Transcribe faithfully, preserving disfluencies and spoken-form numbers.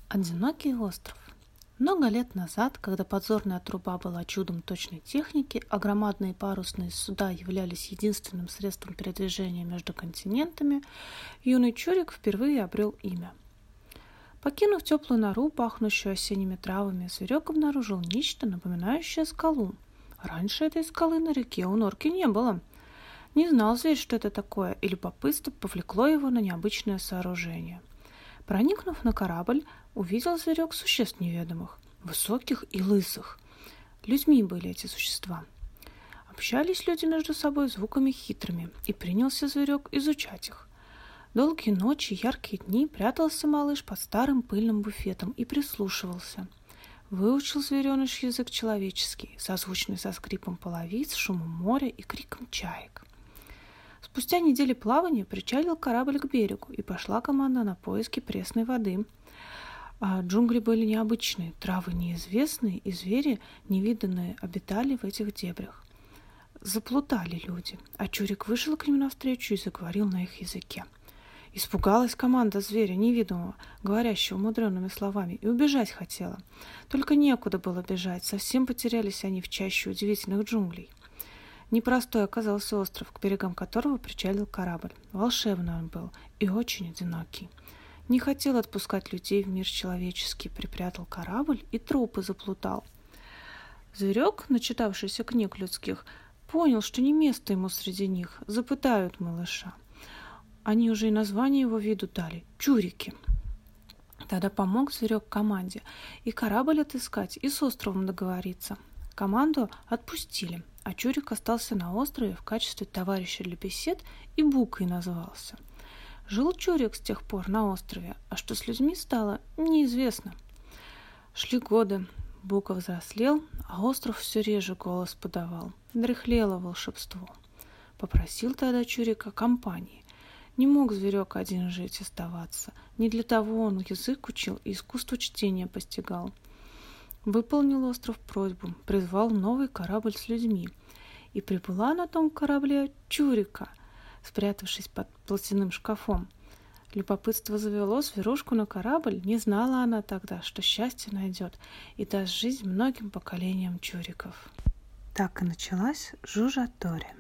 Одинокий остров. Много лет назад, когда подзорная труба была чудом точной техники, а громадные парусные суда являлись единственным средством передвижения между континентами, юный Чурик впервые обрел имя. Покинув теплую нору, пахнущую осенними травами, зверек обнаружил нечто, напоминающее скалу. Раньше этой скалы на реке у норки не было. Не знал зверь, что это такое, и любопытство повлекло его на необычное сооружение. Проникнув на корабль, увидел зверек существ неведомых, высоких и лысых. Людьми были эти существа. Общались люди между собой звуками хитрыми, и принялся зверек изучать их. Долгие ночи, яркие дни прятался малыш под старым пыльным буфетом и прислушивался. Выучил звереныш язык человеческий, созвучный со скрипом половиц, шумом моря и криком чаек. Спустя недели плавания причалил корабль к берегу, и пошла команда на поиски пресной воды. А джунгли были необычные, травы неизвестные, и звери, невиданные, обитали в этих дебрях. Заплутали люди, а Чурик вышел к ним навстречу и заговорил на их языке. Испугалась команда зверя невидимого, говорящего мудреными словами, и убежать хотела. Только некуда было бежать, совсем потерялись они в чаще удивительных джунглей. Непростой оказался остров, к берегам которого причалил корабль. Волшебный он был и очень одинокий. Не хотел отпускать людей в мир человеческий, припрятал корабль и трупы заплутал. Зверек, начитавшийся книг людских, понял, что не место ему среди них, запытают малыша. Они уже и название его виду дали — Чурики. Тогда помог зверек команде и корабль отыскать, и с островом договориться. Команду отпустили, а Чурик остался на острове в качестве товарища для бесед и Букой назвался. Жил Чурик с тех пор на острове, а что с людьми стало, неизвестно. Шли годы, Бука взрослел, а остров все реже голос подавал, дряхлело волшебство. Попросил тогда Чурика компании. Не мог зверек один жить оставаться, не для того он язык учил и искусство чтения постигал. Выполнил остров просьбу, призвал новый корабль с людьми. И прибыла на том корабле Чурика, спрятавшись под платяным шкафом. Любопытство завело зверушку на корабль, не знала она тогда, что счастье найдет и даст жизнь многим поколениям чуриков. Так и началась Жужа Тори.